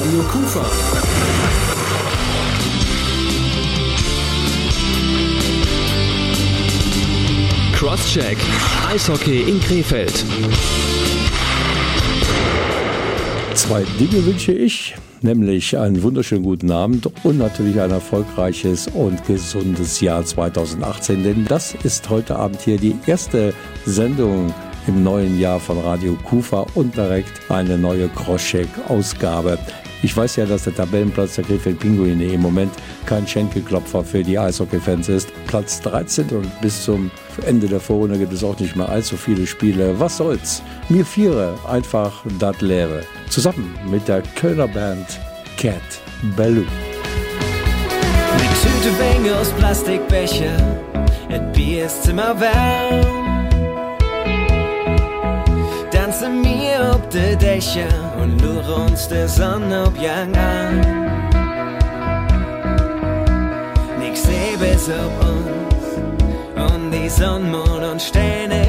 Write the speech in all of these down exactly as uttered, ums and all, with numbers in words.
Radio Kufa. Crosscheck, Eishockey in Krefeld. Zwei Dinge wünsche ich, nämlich einen wunderschönen guten Abend und natürlich ein erfolgreiches und gesundes Jahr zweitausendachtzehn, denn das ist heute Abend hier die erste Sendung im neuen Jahr von Radio Kufa und direkt eine neue Crosscheck-Ausgabe. Ich weiß ja, dass der Tabellenplatz der Krefeld Pinguine im Moment kein Schenkelklopfer für die Eishockey-Fans ist. Platz dreizehn und bis zum Ende der Vorrunde gibt es auch nicht mehr allzu viele Spiele. Was soll's? Mir viere einfach das Leere. Zusammen mit der Kölner Band Cat Ballou. Die Tüte Wänge aus Plastikbecher, das Bier ist immer warm. Tanze mir auf de Dächer und lure uns der Sonnenaufgang an. Nix seh bis auf uns und die Sonne, Mond und Sterne.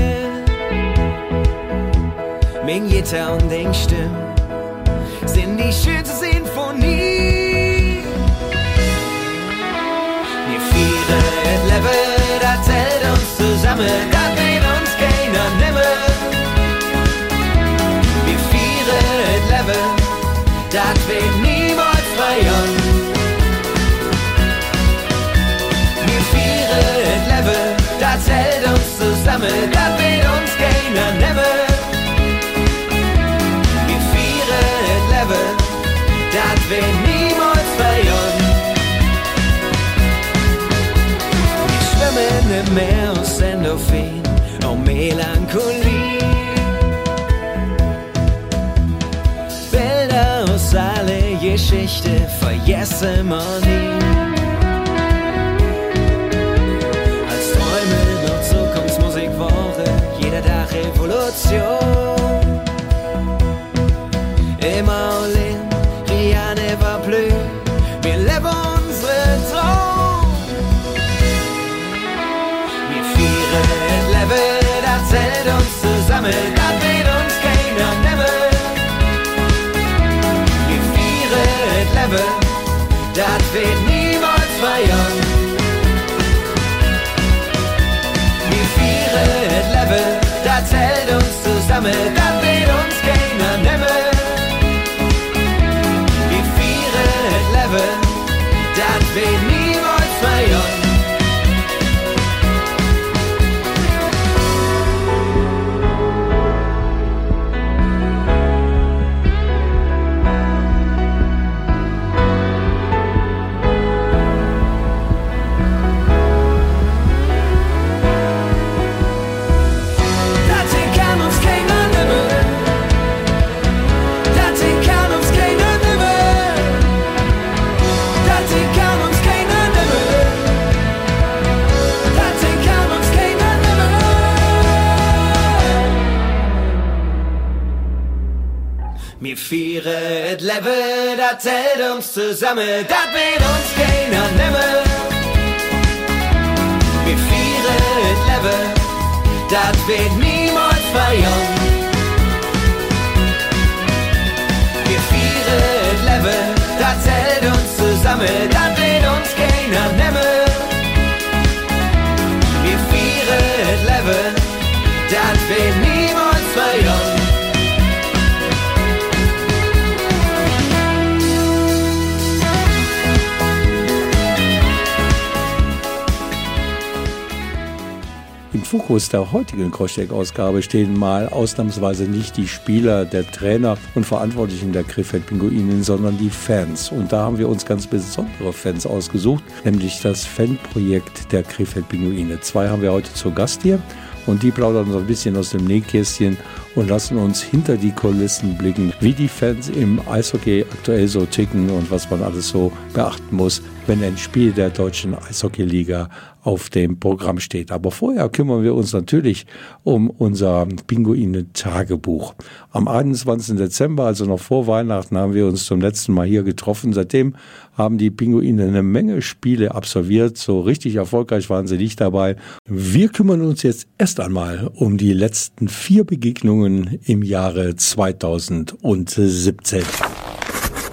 Mein Gitarre und den Stimmen sind die schönste Sinfonie. Wir vieren Level, das hält uns zusammen, das will uns keiner nehmen. Wir vieren Level, das wird niemals feiern. Wir vieren Level, das hält uns zusammen, das will uns keiner nehmen. Das wird niemals feiern. Wir schwimmen im Meer aus Endorphin und Melancholie. Bilder aus aller Geschichte vergessen wir nie. Als Träume und Zukunftsmusik Woche, jeder Tag Revolution. Immer all in, rien ne va plus, wir leben unseren Traum. Wir vieren Level, das hält uns zusammen, das wird uns keiner nehmen. Wir vieren Level, das wird niemals feiern. Wir vieren Level, das hält uns zusammen, das wird uns keiner nehmen. Das wird niemals feiern. Wir vieren Level, das hält uns zusammen, das wird uns keiner nehmen. Wir vieren Level, das wird niemals feiern. Wir vieren Level, das hält uns zusammen, das wird uns keiner nehmen. Wir vieren Level, das wird niemals feiern. Im Fokus der heutigen Crosscheck-Ausgabe stehen mal ausnahmsweise nicht die Spieler, der Trainer und Verantwortlichen der Krefeld Pinguinen, sondern die Fans. Und da haben wir uns ganz besondere Fans ausgesucht, nämlich das Fanprojekt der Krefeld Pinguine. Zwei haben wir heute zu Gast hier und die plaudern so ein bisschen aus dem Nähkästchen und lassen uns hinter die Kulissen blicken, wie die Fans im Eishockey aktuell so ticken und was man alles so beachten muss, wenn ein Spiel der deutschen Eishockey-Liga auf dem Programm steht. Aber vorher kümmern wir uns natürlich um unser Pinguine-Tagebuch. Am einundzwanzigsten Dezember, also noch vor Weihnachten, haben wir uns zum letzten Mal hier getroffen. Seitdem haben die Pinguine eine Menge Spiele absolviert. So richtig erfolgreich waren sie nicht dabei. Wir kümmern uns jetzt erst einmal um die letzten vier Begegnungen im Jahre zweitausendsiebzehn.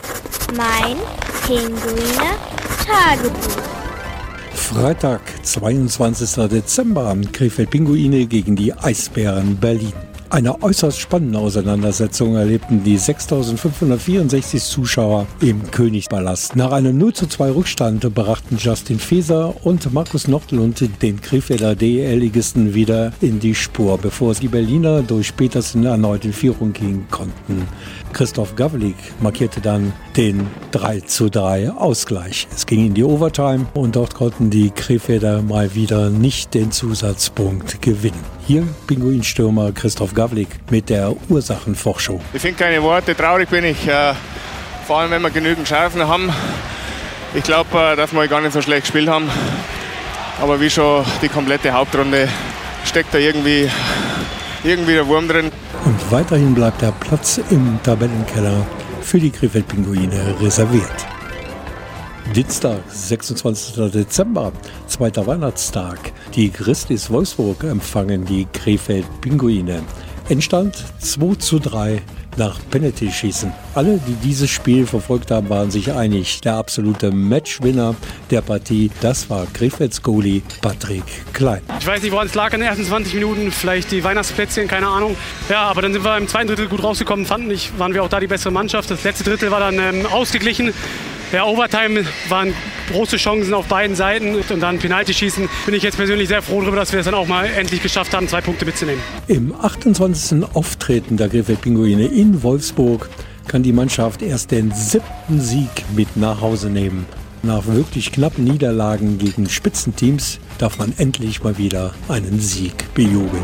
Mein Pinguine Tagebuch. Freitag, zweiundzwanzigster Dezember, Krefeld-Pinguine gegen die Eisbären Berlin. Eine äußerst spannende Auseinandersetzung erlebten die sechstausendfünfhundertvierundsechzig Zuschauer im Königspalast. Nach einem null zu zwei Rückstand brachten Justin Feser und Markus Nordlund den Krefelder D E L-Ligisten wieder in die Spur, bevor die Berliner durch Petersen erneut in Führung gehen konnten. Christoph Gavlik markierte dann den drei zu drei Ausgleich. Es ging in die Overtime und dort konnten die Krefelder mal wieder nicht den Zusatzpunkt gewinnen. Hier Pinguinstürmer Christoph Gavlik mit der Ursachenforschung. Ich finde keine Worte, traurig bin ich, äh, vor allem wenn wir genügend Chancen haben. Ich glaube, äh, dass wir gar nicht so schlecht gespielt haben, aber wie schon die komplette Hauptrunde steckt da irgendwie, irgendwie der Wurm drin. Und weiterhin bleibt der Platz im Tabellenkeller für die Krefeld-Pinguine reserviert. Dienstag, sechsundzwanzigster Dezember, zweiter Weihnachtstag. Die Grizzlies Wolfsburg empfangen die Krefeld-Pinguine. Endstand zwei zu drei nach Penalty-Schießen. Alle, die dieses Spiel verfolgt haben, waren sich einig. Der absolute Matchwinner der Partie, das war Krefelds Goalie Patrick Klein. Ich weiß nicht, woran es lag in den ersten zwanzig Minuten, vielleicht die Weihnachtsplätzchen, keine Ahnung. Ja, aber dann sind wir im zweiten Drittel gut rausgekommen, fanden ich, waren wir auch da die bessere Mannschaft. Das letzte Drittel war dann ähm, ausgeglichen. Ja, Overtime waren große Chancen auf beiden Seiten und dann Penalty-Schießen. Bin ich jetzt persönlich sehr froh darüber, dass wir es dann auch mal endlich geschafft haben, zwei Punkte mitzunehmen. Im achtundzwanzigsten Auftreten der Krefeld-Pinguine in Wolfsburg kann die Mannschaft erst den siebten Sieg mit nach Hause nehmen. Nach wirklich knappen Niederlagen gegen Spitzenteams darf man endlich mal wieder einen Sieg bejubeln.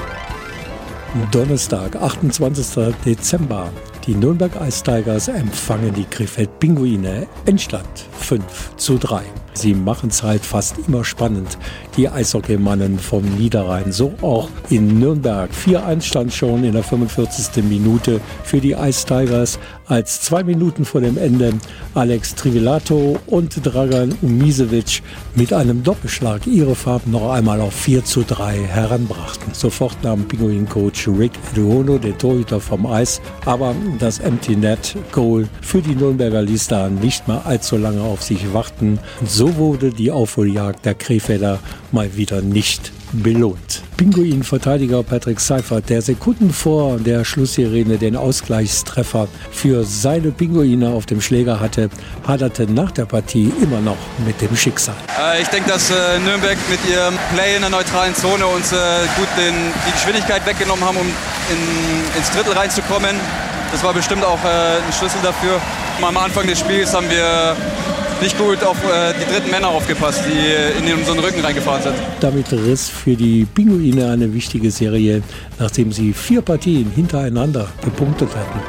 Donnerstag, achtundzwanzigster Dezember. Die Nürnberg Ice Tigers empfangen die Krefeld-Pinguine. Endstand fünf zu drei. Sie machen es halt fast immer spannend, die Eishockeymannen vom Niederrhein. So auch in Nürnberg. vier eins stand schon in der fünfundvierzigsten Minute für die Ice Tigers, als zwei Minuten vor dem Ende Alex Trivilato und Dragan Umisevic mit einem Doppelschlag ihre Farben noch einmal auf vier zu drei heranbrachten. Sofort nahm Pinguin-Coach Rick Eduono, den Torhüter, vom Eis, aber das Empty Net Goal für die Nürnberger ließ da nicht mal allzu lange auf sich warten. So wurde die Aufholjagd der Krefelder mal wieder nicht belohnt. Pinguin-Verteidiger Patrick Seifert, der Sekunden vor der Schlusssirene den Ausgleichstreffer für seine Pinguine auf dem Schläger hatte, haderte nach der Partie immer noch mit dem Schicksal. Äh, ich denke, dass äh, Nürnberg mit ihrem Play in der neutralen Zone uns äh, gut den, die Geschwindigkeit weggenommen haben, um in, ins Drittel reinzukommen. Das war bestimmt auch äh, ein Schlüssel dafür. Am Anfang des Spiels haben wir nicht gut auf äh, die dritten Männer aufgepasst, die in unseren Rücken reingefahren sind. Damit riss für die Pinguine eine wichtige Serie, nachdem sie vier Partien hintereinander gepunktet hatten.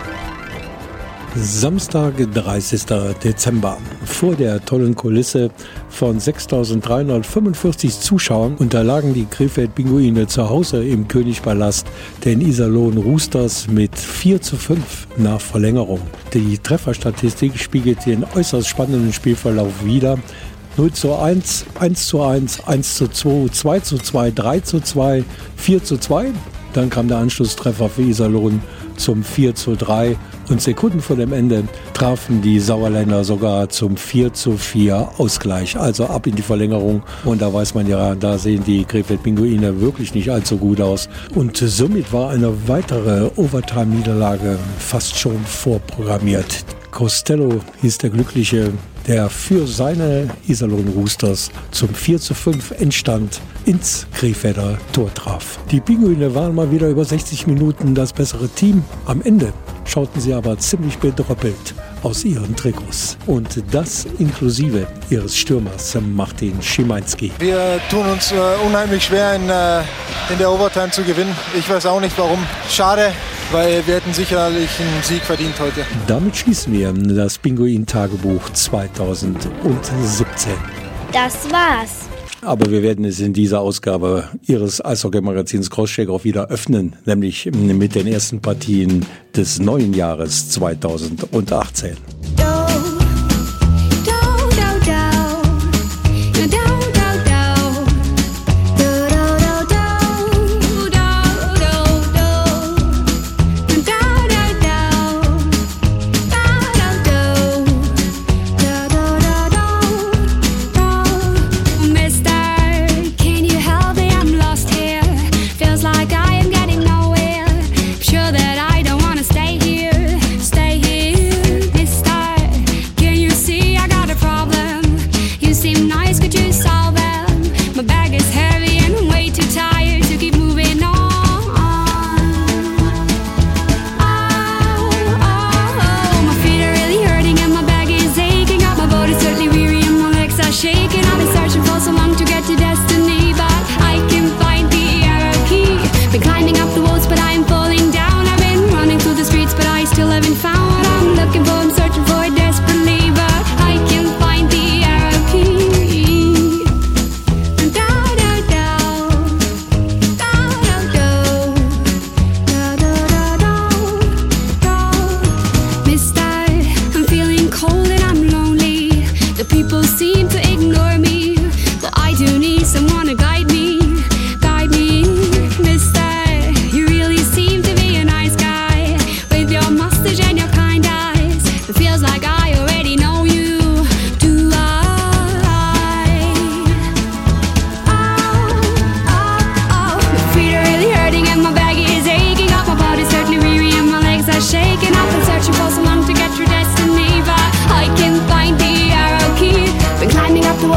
Samstag, dreißigster Dezember. Vor der tollen Kulisse von sechstausenddreihundertfünfundvierzig Zuschauern unterlagen die Krefeld-Pinguine zu Hause im Königspalast den Iserlohn Roosters mit vier zu fünf nach Verlängerung. Die Trefferstatistik spiegelt den äußerst spannenden Spielverlauf wider. null zu eins, eins zu eins, eins zu zwei, zwei zu zwei, drei zu zwei, vier zu zwei. Dann kam der Anschlusstreffer für Iserlohn zum vier zu drei und Sekunden vor dem Ende trafen die Sauerländer sogar zum vier zu vier Ausgleich, also ab in die Verlängerung. Und da weiß man ja, da sehen die Krefeld-Pinguine wirklich nicht allzu gut aus. Und somit war eine weitere Overtime-Niederlage fast schon vorprogrammiert. Costello hieß der Glückliche, der für seine Iserlohn Roosters zum vier zu fünf Endstand ins Krefelder Tor traf. Die Pinguine waren mal wieder über sechzig Minuten das bessere Team. Am Ende schauten sie aber ziemlich bedröppelt aus ihren Trikots. Und das inklusive ihres Stürmers Martin Schimanski. Wir tun uns äh, unheimlich schwer in, äh, in der Overtime zu gewinnen. Ich weiß auch nicht warum. Schade, weil wir hätten sicherlich einen Sieg verdient heute. Damit schließen wir das Pinguin-Tagebuch zweitausendsiebzehn. Das war's. Aber wir werden es in dieser Ausgabe Ihres Eishockey-Magazins Crosscheck auch wieder öffnen, nämlich mit den ersten Partien des neuen Jahres zweitausendachtzehn.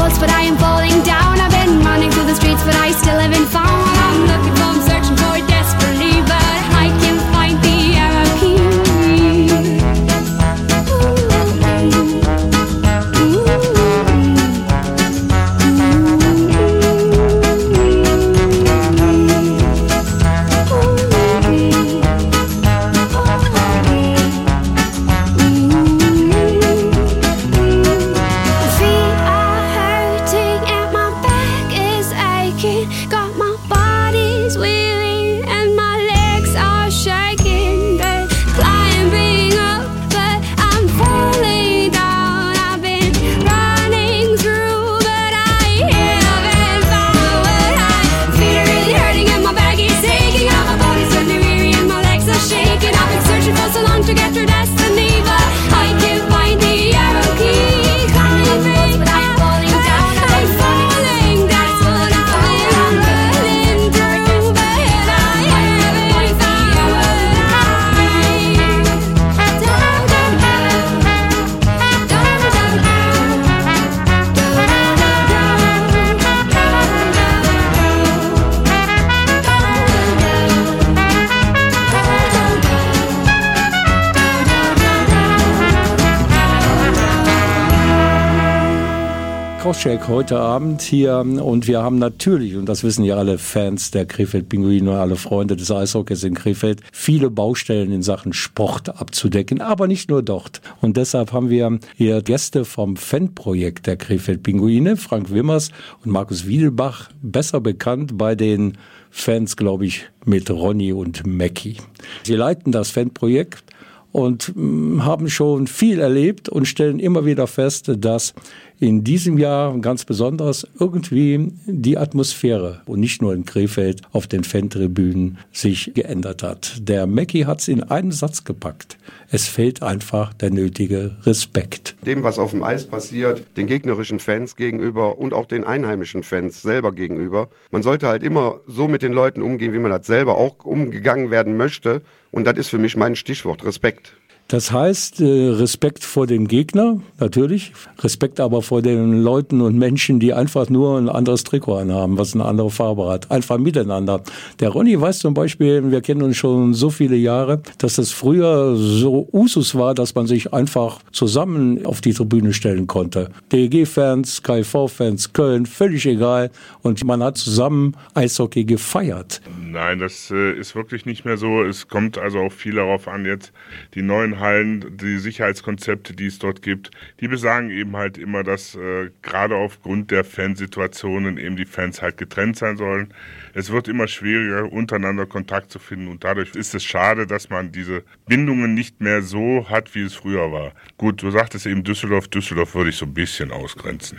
bullets, but I am falling down. I've been running through the streets, but I still haven't found. I'm looking for, I'm searching for it desperately, but I can't find the arrow key. Crosscheck heute Abend hier und wir haben natürlich, und das wissen ja alle Fans der Krefeld Pinguine und alle Freunde des Eishockeys in Krefeld, viele Baustellen in Sachen Sport abzudecken, aber nicht nur dort. Und deshalb haben wir hier Gäste vom Fanprojekt der Krefeld Pinguine, Frank Wimmers und Markus Wiedelbach, besser bekannt bei den Fans, glaube ich, mit Ronny und Mackie. Sie leiten das Fanprojekt und mh, haben schon viel erlebt und stellen immer wieder fest, dass in diesem Jahr ganz besonders irgendwie die Atmosphäre und nicht nur in Krefeld auf den Fantribünen sich geändert hat. Der Mackie hat es in einen Satz gepackt. Es fehlt einfach der nötige Respekt. Dem, was auf dem Eis passiert, den gegnerischen Fans gegenüber und auch den einheimischen Fans selber gegenüber. Man sollte halt immer so mit den Leuten umgehen, wie man das selber auch umgegangen werden möchte. Und das ist für mich mein Stichwort, Respekt. Das heißt, Respekt vor dem Gegner, natürlich. Respekt aber vor den Leuten und Menschen, die einfach nur ein anderes Trikot anhaben, was eine andere Farbe hat. Einfach miteinander. Der Ronny weiß zum Beispiel, wir kennen uns schon so viele Jahre, dass das früher so Usus war, dass man sich einfach zusammen auf die Tribüne stellen konnte. D E G-Fans, K I V-Fans, Köln, völlig egal. Und man hat zusammen Eishockey gefeiert. Nein, das äh, ist wirklich nicht mehr so. Es kommt also auch viel darauf an, jetzt die neuen Hallen, die Sicherheitskonzepte, die es dort gibt, die besagen eben halt immer, dass äh, gerade aufgrund der Fansituationen eben die Fans halt getrennt sein sollen. Es wird immer schwieriger, untereinander Kontakt zu finden und dadurch ist es schade, dass man diese Bindungen nicht mehr so hat, wie es früher war. Gut, du sagtest eben Düsseldorf, Düsseldorf würde ich so ein bisschen ausgrenzen.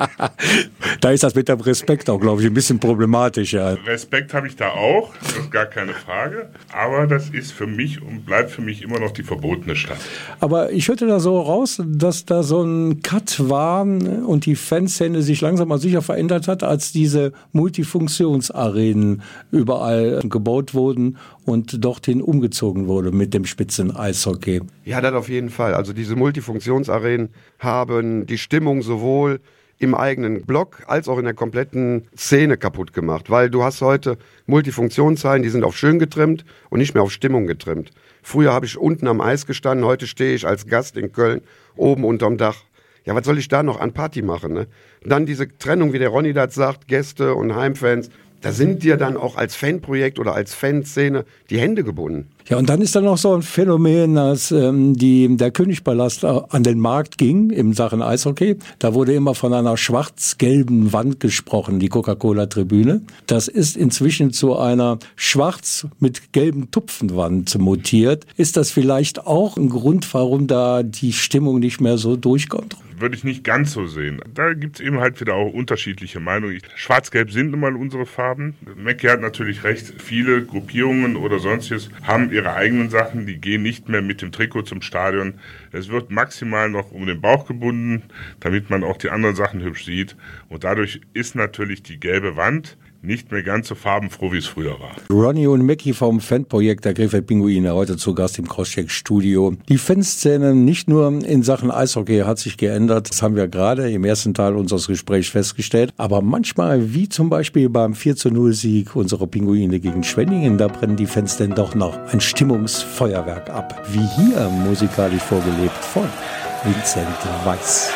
Da ist das mit dem Respekt auch, glaube ich, ein bisschen problematisch. Ja. Respekt habe ich da auch, das ist gar keine Frage, aber das ist für mich und bleibt für mich immer noch die verbotene Stadt. Aber ich hörte da so raus, dass da so ein Cut war und die Fanszene sich langsam aber sicher verändert hat, als diese Multifunktionsarenen überall gebaut wurden und dorthin umgezogen wurde mit dem Spitzen-Eishockey. Ja, das auf jeden Fall. Also diese Multifunktionsarenen haben die Stimmung sowohl im eigenen Block als auch in der kompletten Szene kaputt gemacht, weil du hast heute Multifunktionshallen, die sind auf schön getrimmt und nicht mehr auf Stimmung getrimmt. Früher habe ich unten am Eis gestanden, heute stehe ich als Gast in Köln oben unterm Dach. Ja, was soll ich da noch an Party machen, ne? Dann diese Trennung, wie der Ronny das sagt, Gäste und Heimfans. Da sind dir dann auch als Fanprojekt oder als Fanszene die Hände gebunden. Ja, und dann ist dann noch so ein Phänomen, als ähm, die, der Königspalast an den Markt ging in Sachen Eishockey. Da wurde immer von einer schwarz-gelben Wand gesprochen, die Coca-Cola-Tribüne. Das ist inzwischen zu einer schwarz mit gelben Tupfenwand mutiert. Ist das vielleicht auch ein Grund, warum da die Stimmung nicht mehr so durchkommt? Würde ich nicht ganz so sehen. Da gibt es eben halt wieder auch unterschiedliche Meinungen. Schwarz-Gelb sind nun mal unsere Farben. Mackie hat natürlich recht. Viele Gruppierungen oder sonstiges haben ihre eigenen Sachen. Die gehen nicht mehr mit dem Trikot zum Stadion. Es wird maximal noch um den Bauch gebunden, damit man auch die anderen Sachen hübsch sieht. Und dadurch ist natürlich die gelbe Wand nicht mehr ganz so farbenfroh, wie es früher war. Ronny und Mackie vom Fanprojekt der Krefeld Pinguine heute zu Gast im Crosscheck-Studio. Die Fanszene nicht nur in Sachen Eishockey hat sich geändert, das haben wir gerade im ersten Teil unseres Gesprächs festgestellt, aber manchmal, wie zum Beispiel beim vier zu null Sieg unserer Pinguine gegen Schwenningen, da brennen die Fans denn doch noch ein Stimmungsfeuerwerk ab. Wie hier musikalisch vorgelebt von Vincent Weiss.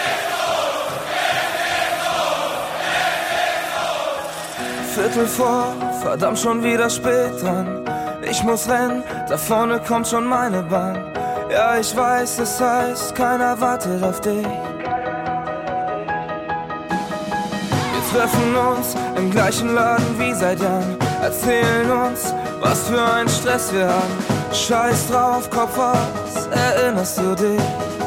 Viertel vor, verdammt schon wieder spät dran. Ich muss rennen, da vorne kommt schon meine Bahn. Ja, ich weiß, es heißt, keiner wartet auf dich. Wir treffen uns im gleichen Laden wie seit Jahren. Erzählen uns, was für ein Stress wir haben. Scheiß drauf, Kopf aus, erinnerst du dich?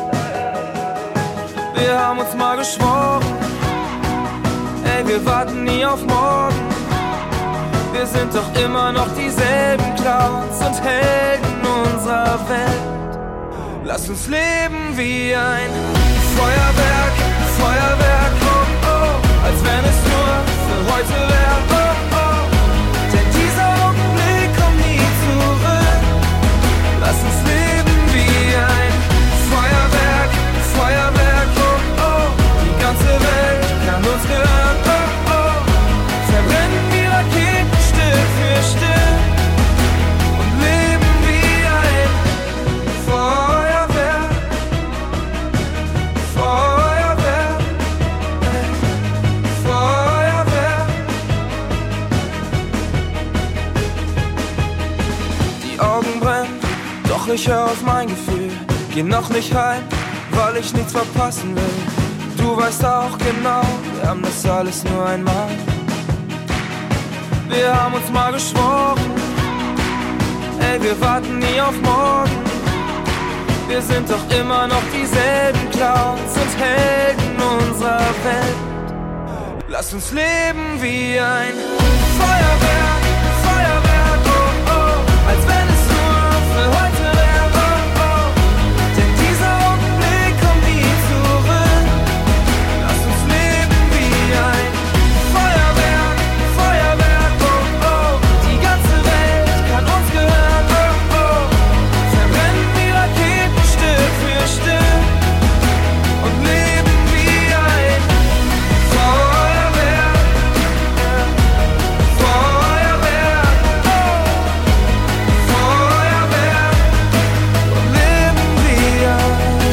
Wir haben uns mal geschworen, ey, wir warten nie auf morgen. Wir sind doch immer noch dieselben Clowns und Helden unserer Welt. Lass uns leben wie ein Feuerwerk, Feuerwerk, oh oh, als wenn es nur für heute wäre, oh oh. Denn dieser Augenblick kommt nie zurück. Lass uns leben wie ein Feuerwerk, Feuerwerk, oh oh. Die ganze Welt kann uns gehören, oh oh. Verbrennen wie Raketen Stück für Stück und leben wie ein Feuerwerk, Feuerwerk, Feuerwerk. Die Augen brennen, doch ich hör auf mein Gefühl. Geh noch nicht heim, weil ich nichts verpassen will. Du weißt auch genau, wir haben das alles nur einmal. Wir haben uns mal geschworen, ey, wir warten nie auf morgen. Wir sind doch immer noch dieselben Clowns und Helden unserer Welt. Lass uns leben wie ein Feuerwerk, Feuerwerk, oh oh, als wenn es nur für heute wäre, oh oh. Denn dieser Augenblick kommt nie zurück. Lass uns leben wie ein Feuerwerk, Feuerwerk, oh oh. Die ganze Welt kann uns gehören, oh oh. Verbrennen wie Raketen Stück für Stück und leben wie ein Feuerwerk, Feuerwerk, oh. Feuerwerk und leben wie ein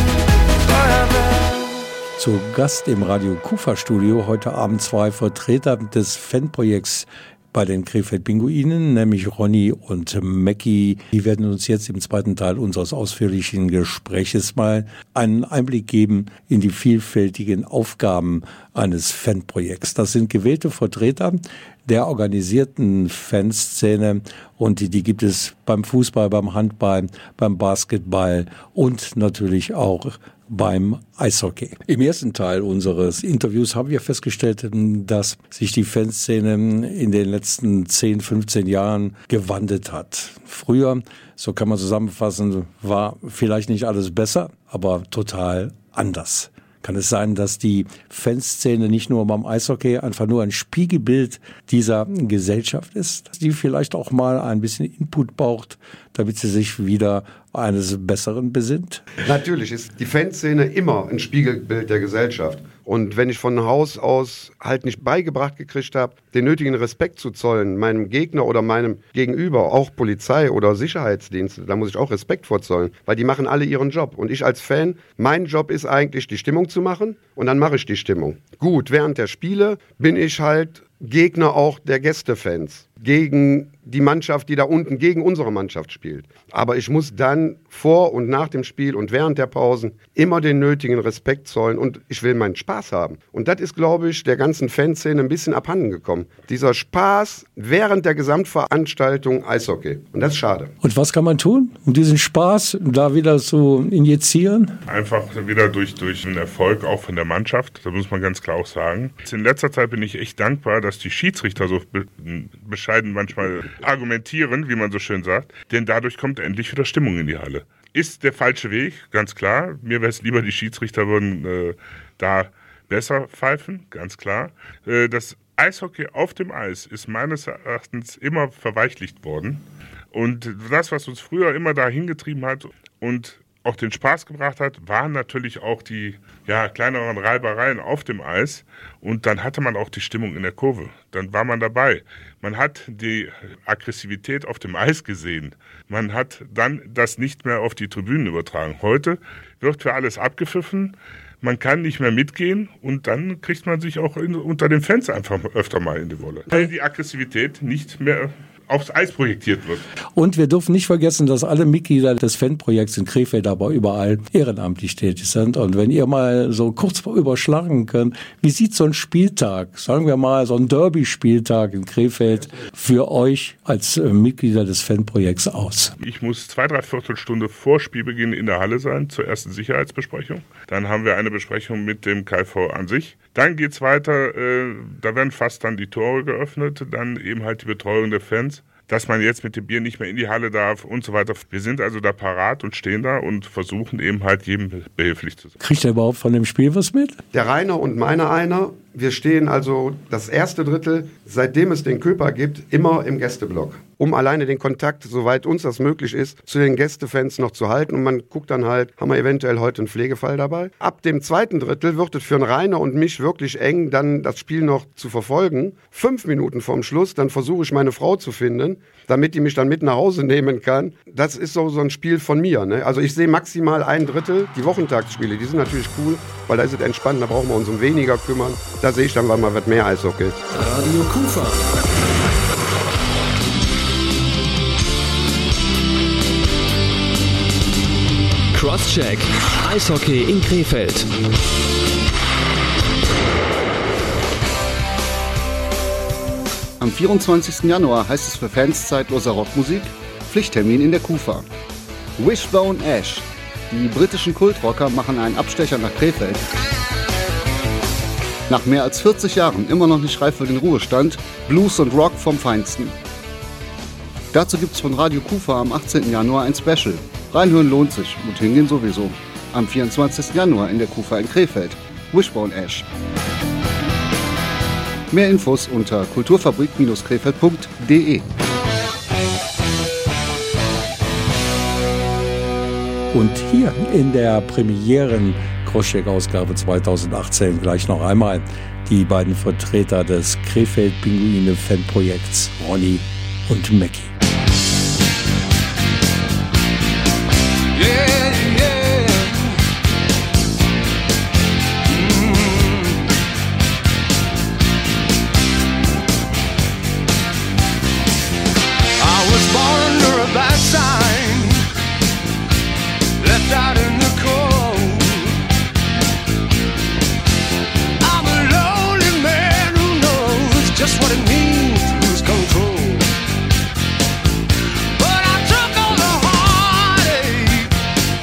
Feuerwerk. Zu Gast im Radio Kufa Studio heute Abend zwei Vertreter des Fanprojekts bei den Krefeld Pinguinen, nämlich Ronny und Mackie. Die werden uns jetzt im zweiten Teil unseres ausführlichen Gespräches mal einen Einblick geben in die vielfältigen Aufgaben eines Fanprojekts. Das sind gewählte Vertreter der organisierten Fanszene und die, die gibt es beim Fußball, beim Handball, beim Basketball und natürlich auch beim Eishockey. Im ersten Teil unseres Interviews haben wir festgestellt, dass sich die Fanszene in den letzten zehn, fünfzehn Jahren gewandelt hat. Früher, so kann man zusammenfassen, war vielleicht nicht alles besser, aber total anders. Kann es sein, dass die Fanszene nicht nur beim Eishockey einfach nur ein Spiegelbild dieser Gesellschaft ist, die vielleicht auch mal ein bisschen Input braucht, damit sie sich wieder eines Besseren besinnt? Natürlich ist die Fanszene immer ein Spiegelbild der Gesellschaft. Und wenn ich von Haus aus halt nicht beigebracht gekriegt habe, den nötigen Respekt zu zollen, meinem Gegner oder meinem Gegenüber, auch Polizei oder Sicherheitsdienste, da muss ich auch Respekt vorzollen, weil die machen alle ihren Job. Und ich als Fan, mein Job ist eigentlich, die Stimmung zu machen und dann mache ich die Stimmung. Gut, während der Spiele bin ich halt Gegner auch der Gästefans, gegen die Mannschaft, die da unten gegen unsere Mannschaft spielt. Aber ich muss dann vor und nach dem Spiel und während der Pausen immer den nötigen Respekt zollen und ich will meinen Spaß haben. Und das ist, glaube ich, der ganzen Fanszene ein bisschen abhanden gekommen. Dieser Spaß während der Gesamtveranstaltung Eishockey. Und das ist schade. Und was kann man tun, um diesen Spaß da wieder zu injizieren? Einfach wieder durch, durch den Erfolg auch von der Mannschaft, das muss man ganz klar auch sagen. In letzter Zeit bin ich echt dankbar, dass die Schiedsrichter so be- bescheiden manchmal argumentieren, wie man so schön sagt, denn dadurch kommt endlich wieder Stimmung in die Halle. Ist der falsche Weg, ganz klar. Mir wäre es lieber, die Schiedsrichter würden äh, da besser pfeifen, ganz klar. Äh, das Eishockey auf dem Eis ist meines Erachtens immer verweichlicht worden. Und das, was uns früher immer dahin getrieben hat und auch den Spaß gebracht hat, waren natürlich auch die ja, kleineren Reibereien auf dem Eis. Und dann hatte man auch die Stimmung in der Kurve. Dann war man dabei. Man hat die Aggressivität auf dem Eis gesehen. Man hat dann das nicht mehr auf die Tribünen übertragen. Heute wird für alles abgepfiffen. Man kann nicht mehr mitgehen und dann kriegt man sich auch in, unter den Fans einfach öfter mal in die Wolle. Weil die Aggressivität nicht mehr aufs Eis projektiert wird. Und wir dürfen nicht vergessen, dass alle Mitglieder des Fanprojekts in Krefeld aber überall ehrenamtlich tätig sind. Und wenn ihr mal so kurz überschlagen könnt, wie sieht so ein Spieltag, sagen wir mal so ein Derby-Spieltag in Krefeld für euch als äh, Mitglieder des Fanprojekts aus? Ich muss zwei, drei Viertelstunde vor Spielbeginn in der Halle sein, zur ersten Sicherheitsbesprechung. Dann haben wir eine Besprechung mit dem K V an sich. Dann geht's weiter, äh, da werden fast dann die Tore geöffnet, dann eben halt die Betreuung der Fans, dass man jetzt mit dem Bier nicht mehr in die Halle darf und so weiter. Wir sind also da parat und stehen da und versuchen eben halt jedem behilflich zu sein. Kriegt ihr überhaupt von dem Spiel was mit? Der Rainer und meine einer, wir stehen also das erste Drittel, seitdem es den Köper gibt, immer im Gästeblock, um alleine den Kontakt, soweit uns das möglich ist, zu den Gästefans noch zu halten. Und man guckt dann halt, haben wir eventuell heute einen Pflegefall dabei. Ab dem zweiten Drittel wird es für einen Rainer und mich wirklich eng, dann das Spiel noch zu verfolgen. Fünf Minuten vorm Schluss, dann versuche ich meine Frau zu finden, damit die mich dann mit nach Hause nehmen kann. Das ist so, so ein Spiel von mir. Ne? Also ich sehe maximal ein Drittel. Die Wochentagsspiele, die sind natürlich cool, weil da ist es entspannt, da brauchen wir uns um weniger kümmern. Da sehe ich dann mal was mehr Eishockey. Radio Kufa. Crosscheck. Eishockey in Krefeld. Am vierundzwanzigsten Januar heißt es für Fans zeitloser Rockmusik Pflichttermin in der Kufa. Wishbone Ash. Die britischen Kultrocker machen einen Abstecher nach Krefeld. Nach mehr als vierzig Jahren immer noch nicht reif für den Ruhestand, Blues und Rock vom Feinsten. Dazu gibt's von Radio Kufa am achtzehnten Januar ein Special. Reinhören lohnt sich und hingehen sowieso. Am vierundzwanzigsten Januar in der Kufa in Krefeld. Wishbone Ash. Mehr Infos unter kulturfabrik krefeld punkt de. Und hier in der Premieren-Crosscheck-Ausgabe zweitausendachtzehn gleich noch einmal die beiden Vertreter des Krefeld-Pinguine-Fanprojekts, Ronny und Mackie. Out in the cold, I'm a lonely man who knows just what it means to lose control. But I took all the heartache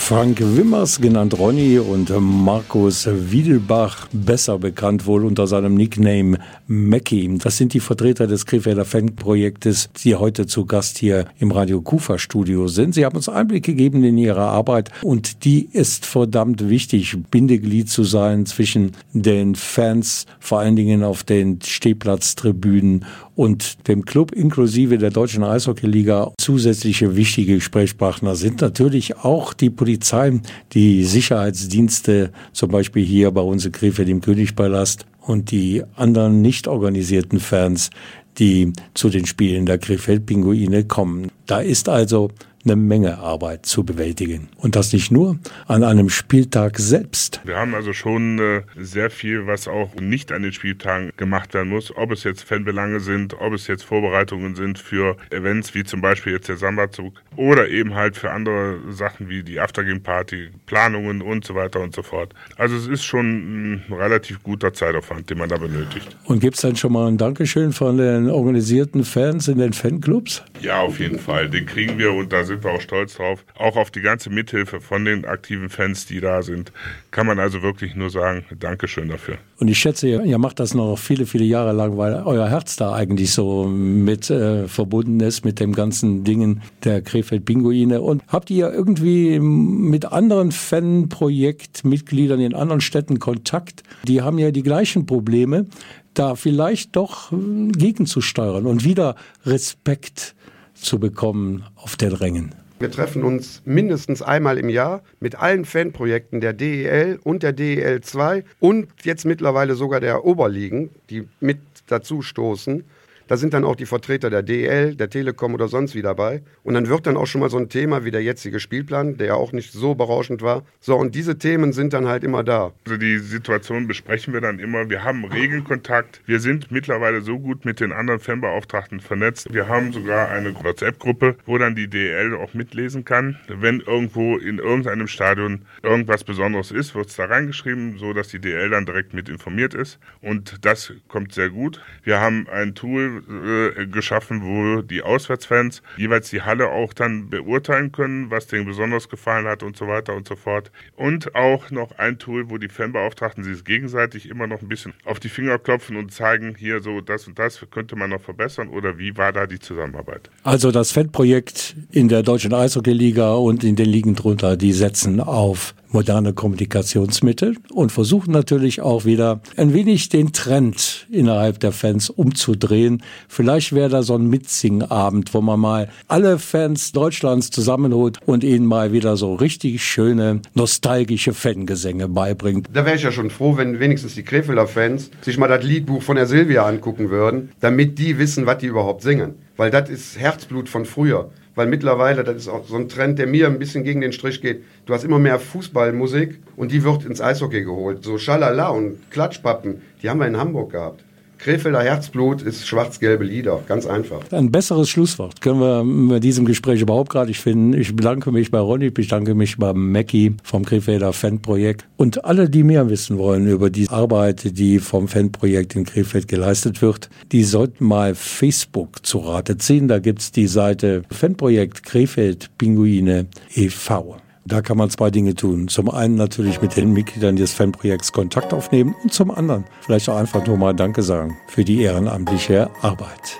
Frank Wimmers, genannt Ronny, und Markus Wiedelbach, besser bekannt wohl unter seinem Nickname Mackie. Das sind die Vertreter des Krefelder Fanprojektes, die heute zu Gast hier im Radio Kufa Studio sind. Sie haben uns Einblick gegeben in ihre Arbeit und die ist verdammt wichtig, Bindeglied zu sein zwischen den Fans, vor allen Dingen auf den Stehplatztribünen und dem Club inklusive der Deutschen Eishockeyliga. Zusätzliche wichtige Gesprächspartner sind natürlich auch die Polizei, die Sicherheitsdienste, zum Beispiel hier bei uns in Krefeld im Königspalast, und die anderen nicht organisierten Fans, die zu den Spielen der Krefeld-Pinguine kommen. Da ist also eine Menge Arbeit zu bewältigen. Und das nicht nur an einem Spieltag selbst. Wir haben also schon äh, sehr viel, was auch nicht an den Spieltagen gemacht werden muss. Ob es jetzt Fanbelange sind, ob es jetzt Vorbereitungen sind für Events, wie zum Beispiel jetzt der Samba-Zug, oder eben halt für andere Sachen wie die Aftergame-Party, Planungen und so weiter und so fort. Also es ist schon ein relativ guter Zeitaufwand, den man da benötigt. Und gibt es dann schon mal ein Dankeschön von den organisierten Fans in den Fanclubs? Ja, auf jeden Fall. Den kriegen wir und da sind wir auch stolz drauf. Auch auf die ganze Mithilfe von den aktiven Fans, die da sind, kann man also wirklich nur sagen, Dankeschön dafür. Und ich schätze, ihr macht das noch viele, viele Jahre lang, weil euer Herz da eigentlich so mit äh, verbunden ist mit dem ganzen Dingen der Krefeld-Pinguine. Und habt ihr irgendwie mit anderen Fanprojektmitgliedern in anderen Städten Kontakt? Die haben ja die gleichen Probleme, da vielleicht doch gegenzusteuern und wieder Respekt zu bekommen auf den Rängen. Wir treffen uns mindestens einmal im Jahr mit allen Fanprojekten der D E L und der D E L zwei und jetzt mittlerweile sogar der Oberligen, die mit dazu stoßen. Da sind dann auch die Vertreter der D E L, der Telekom oder sonst wie dabei. Und dann wird dann auch schon mal so ein Thema wie der jetzige Spielplan, der ja auch nicht so berauschend war. So, und diese Themen sind dann halt immer da. Also die Situation besprechen wir dann immer. Wir haben regen Kontakt. Wir sind mittlerweile so gut mit den anderen Fanbeauftragten vernetzt. Wir haben sogar eine WhatsApp-Gruppe, wo dann die D E L auch mitlesen kann. Wenn irgendwo in irgendeinem Stadion irgendwas Besonderes ist, wird es da reingeschrieben, so dass die D E L dann direkt mit informiert ist. Und das kommt sehr gut. Wir haben ein Tool geschaffen, wo die Auswärtsfans jeweils die Halle auch dann beurteilen können, was denen besonders gefallen hat und so weiter und so fort. Und auch noch ein Tool, wo die Fanbeauftragten sich gegenseitig immer noch ein bisschen auf die Finger klopfen und zeigen, hier so das und das könnte man noch verbessern oder wie war da die Zusammenarbeit. Also das Fanprojekt in der Deutschen Eishockeyliga und in den Ligen drunter, die setzen auf moderne Kommunikationsmittel und versuchen natürlich auch wieder ein wenig den Trend innerhalb der Fans umzudrehen. Vielleicht wäre da so ein Mitsingabend, wo man mal alle Fans Deutschlands zusammenholt und ihnen mal wieder so richtig schöne, nostalgische Fangesänge beibringt. Da wäre ich ja schon froh, wenn wenigstens die Krefelder Fans sich mal das Liedbuch von der Silvia angucken würden, damit die wissen, was die überhaupt singen. Weil das ist Herzblut von früher. Weil mittlerweile, das ist auch so ein Trend, der mir ein bisschen gegen den Strich geht. Du hast immer mehr Fußballmusik und die wird ins Eishockey geholt. So Schalala und Klatschpappen, die haben wir in Hamburg gehabt. Krefelder Herzblut ist schwarz-gelbe Lieder, ganz einfach. Ein besseres Schlusswort können wir mit diesem Gespräch überhaupt gerade nicht finden. Ich bedanke mich bei Ronny, ich bedanke mich bei Mackie vom Krefelder Fanprojekt und alle, die mehr wissen wollen über die Arbeit, die vom Fanprojekt in Krefeld geleistet wird, die sollten mal Facebook zu Rate ziehen. Da gibt's die Seite Fanprojekt Krefeld Pinguine e V Da kann man zwei Dinge tun. Zum einen natürlich mit den Mitgliedern des Fanprojekts Kontakt aufnehmen und zum anderen vielleicht auch einfach nur mal Danke sagen für die ehrenamtliche Arbeit.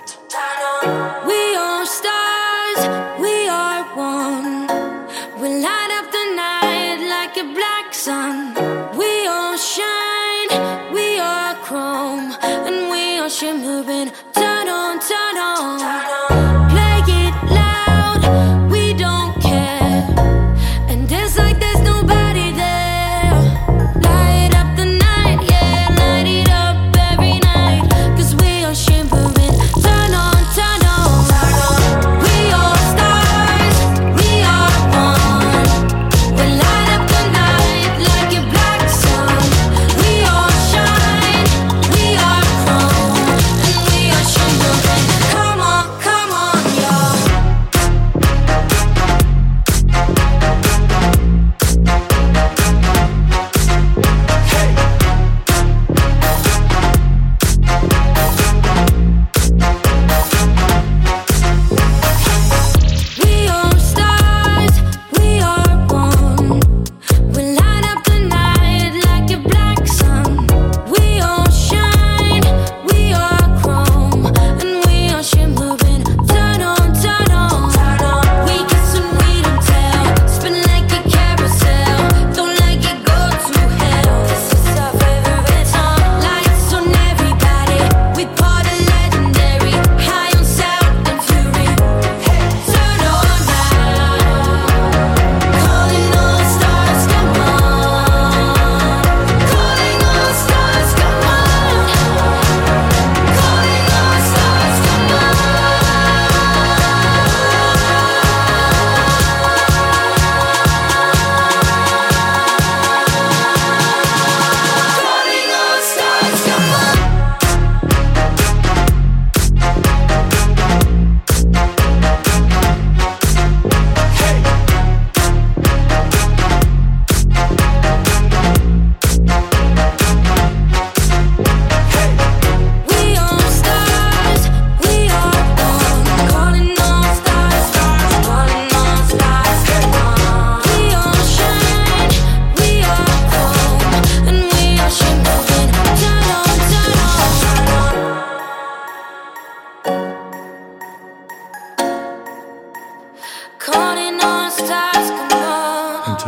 We are stars, we are one. We light up the night like a black sun. We all shine, we are chrome, and we are shimmering. Turn on, turn on. Play it loud, we don't care. And dance like there's nobody there. Light up the night, yeah, light it up every night. Cause we are shimmering. Turn on, turn on. We are stars, we are one. We light up the night like a black sun. We all shine, we are chrome, and we are shimmering.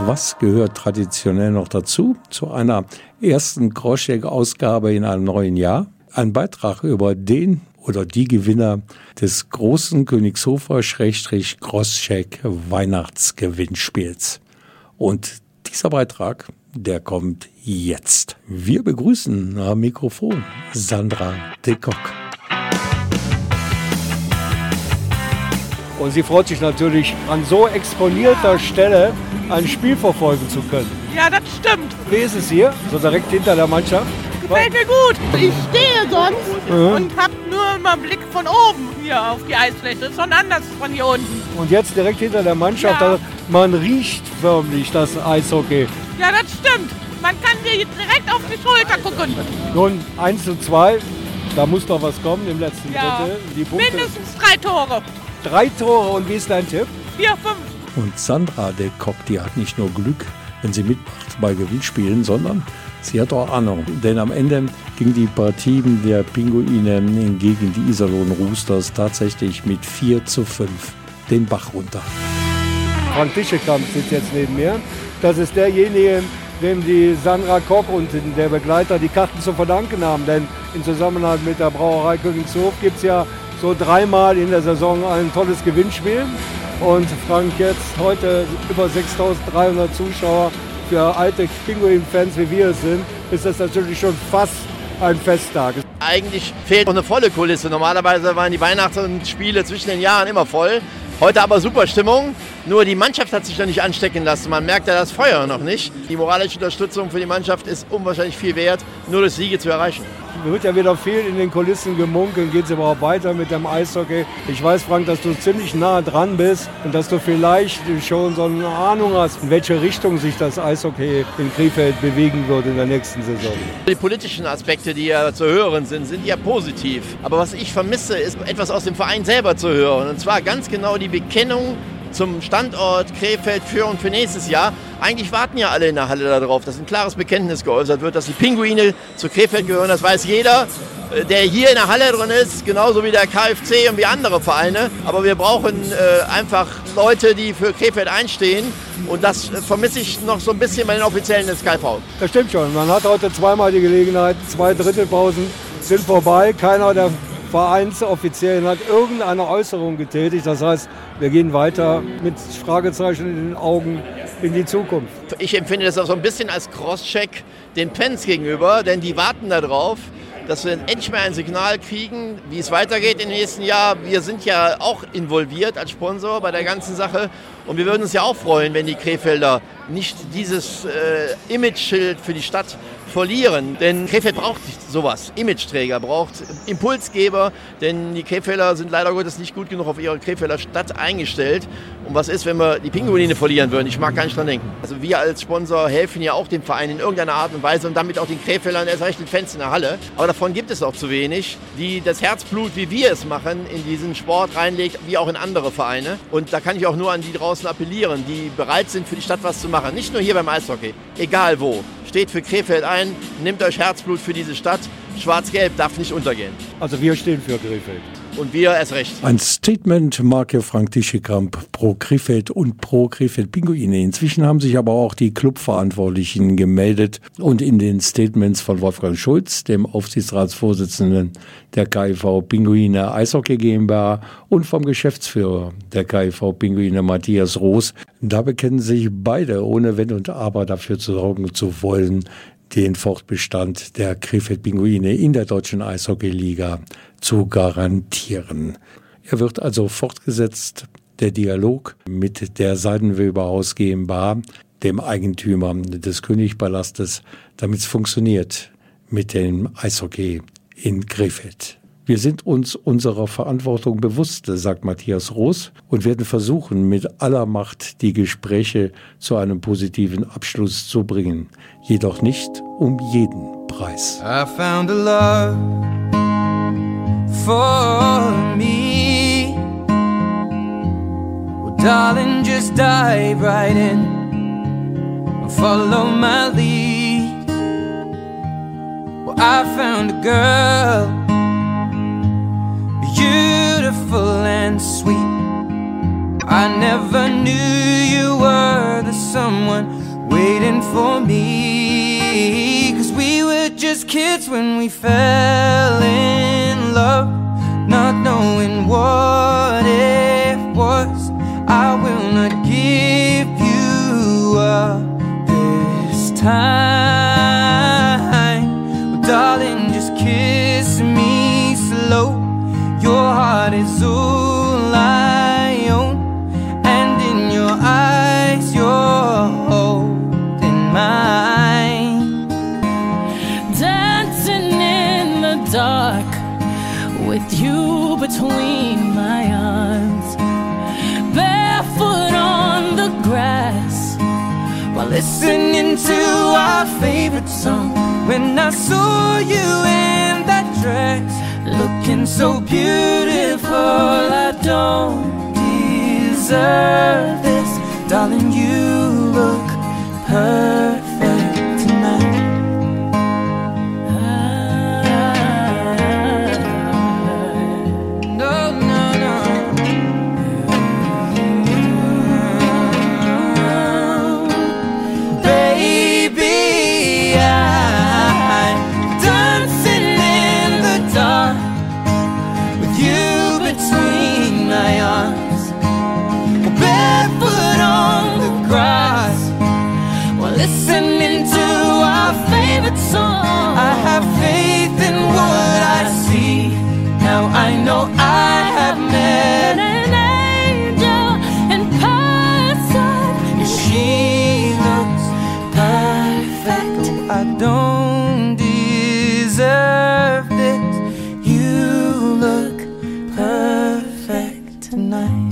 Was gehört traditionell noch dazu? Zu einer ersten Crosscheck-Ausgabe in einem neuen Jahr. Ein Beitrag über den oder die Gewinner des großen Königshofer-Crosscheck-Weihnachtsgewinnspiels. Und dieser Beitrag, der kommt jetzt. Wir begrüßen am Mikrofon Sandra de Kock. Und sie freut sich natürlich, an so exponierter Stelle ein Spiel verfolgen zu können. Ja, das stimmt. Wie ist es hier, so direkt hinter der Mannschaft? Gefällt mir gut. Ich stehe sonst Mhm. und habe nur immer einen Blick von oben hier auf die Eisfläche. Das ist schon anders von hier unten. Und jetzt direkt hinter der Mannschaft, Ja. da, man riecht förmlich das Eishockey. Ja, das stimmt. Man kann dir direkt auf die Schulter gucken. Nun eins zu zwei, da muss doch was kommen im letzten Ja. Drittel. Die Punkte. Mindestens drei Tore. Drei Tore, und wie ist dein Tipp? Vier, fünf. Und Sandra de Kock, die hat nicht nur Glück, wenn sie mitmacht bei Gewinnspielen, sondern sie hat auch Ahnung. Denn am Ende ging die Partie der Pinguine gegen die Iserlohn Roosters tatsächlich mit vier zu fünf den Bach runter. Frank Tischekamp sitzt jetzt neben mir. Das ist derjenige, dem die Sandra Kock und der Begleiter die Karten zu verdanken haben. Denn im Zusammenhang mit der Brauerei Königshof gibt es ja so dreimal in der Saison ein tolles Gewinnspiel. Und Frank, jetzt heute über sechstausenddreihundert Zuschauer, für alte Pinguin-Fans wie wir es sind, ist das natürlich schon fast ein Festtag. Eigentlich fehlt noch eine volle Kulisse. Normalerweise waren die Weihnachtsspiele zwischen den Jahren immer voll. Heute aber super Stimmung. Nur die Mannschaft hat sich noch nicht anstecken lassen. Man merkt ja das Feuer noch nicht. Die moralische Unterstützung für die Mannschaft ist unwahrscheinlich viel wert, nur durch Siege zu erreichen. Es wird ja wieder viel in den Kulissen gemunkelt. Geht es überhaupt weiter mit dem Eishockey? Ich weiß, Frank, dass du ziemlich nah dran bist und dass du vielleicht schon so eine Ahnung hast, in welche Richtung sich das Eishockey in Krefeld bewegen wird in der nächsten Saison. Die politischen Aspekte, die ja zu hören sind, sind ja positiv. Aber was ich vermisse, ist etwas aus dem Verein selber zu hören. Und zwar ganz genau die Bekennung zum Standort Krefeld für und für nächstes Jahr. Eigentlich warten ja alle in der Halle darauf, dass ein klares Bekenntnis geäußert wird, dass die Pinguine zu Krefeld gehören. Das weiß jeder, der hier in der Halle drin ist, genauso wie der K F C und wie andere Vereine. Aber wir brauchen äh, einfach Leute, die für Krefeld einstehen. Und das äh, vermisse ich noch so ein bisschen bei den Offiziellen des K V. Das stimmt schon. Man hat heute zweimal die Gelegenheit, zwei Drittelpausen sind vorbei. Keiner der Vereinsoffiziellen hat irgendeine Äußerung getätigt. Das heißt, wir gehen weiter mit Fragezeichen in den Augen in die Zukunft. Ich empfinde das auch so ein bisschen als Crosscheck den Fans gegenüber, denn die warten darauf, dass wir endlich mal ein Signal kriegen, wie es weitergeht im nächsten Jahr. Wir sind ja auch involviert als Sponsor bei der ganzen Sache und wir würden uns ja auch freuen, wenn die Krefelder nicht dieses äh, Image-Schild für die Stadt verlieren. Denn Krefeld braucht sowas. Imageträger, braucht Impulsgeber, denn die Krefelder sind leider Gottes nicht gut genug auf ihre Krefelder Stadt eingestellt. Und was ist, wenn wir die Pinguine verlieren würden? Ich mag gar nicht dran denken. Also wir als Sponsor helfen ja auch dem Verein in irgendeiner Art und Weise und damit auch den Krefeldern, erst recht den Fans in der Halle. Aber davon gibt es auch zu wenig, die das Herzblut, wie wir es machen, in diesen Sport reinlegt, wie auch in andere Vereine. Und da kann ich auch nur an die draußen appellieren, die bereit sind, für die Stadt was zu machen. Nicht nur hier beim Eishockey, egal wo. Steht für Krefeld ein, nehmt euch Herzblut für diese Stadt. Schwarz-Gelb darf nicht untergehen. Also wir stehen für Krefeld. Und wir erst recht. Ein Statement Marke Frank Tischekamp pro Krefeld und pro Krefeld Pinguine. Inzwischen haben sich aber auch die Clubverantwortlichen gemeldet und in den Statements von Wolfgang Schulz, dem Aufsichtsratsvorsitzenden der K I V Pinguine Eishockey GmbH und vom Geschäftsführer der K I V Pinguine Matthias Roos, da bekennen sich beide ohne Wenn und Aber dafür sorgen zu wollen, den Fortbestand der Krefeld Pinguine in der deutschen Eishockeyliga zu garantieren. Er wird also fortgesetzt, der Dialog mit der Seidenweberhaus GmbH, dem Eigentümer des Königpalastes, damit es funktioniert mit dem Eishockey in Krefeld. Wir sind uns unserer Verantwortung bewusst, sagt Matthias Roos, und werden versuchen, mit aller Macht die Gespräche zu einem positiven Abschluss zu bringen. Jedoch nicht um jeden Preis. I found a love for me. Well, darling, just dive right in and follow my lead. Well, I found a girl, beautiful and sweet. I never knew you were the someone waiting for me. Cause we were just kids when we fell in love, not knowing what it was. I will not give you up this time. Well, darling, just kiss me slow. Your heart is all I own, and in your eyes you're holding mine. Dancing in the dark with you between my arms, barefoot on the grass while listening to our favorite song. When I saw you in that dress, looking so beautiful, I don't deserve this. Darling, you look perfect tonight. No, no, no. Baby, I'm dancing in the dark with you between my arms, barefoot on the grass while listening to our favorite song. I have faith in what I see. Now I know I have met an angel in person, and she looks perfect. I don't deserve this. You look perfect tonight.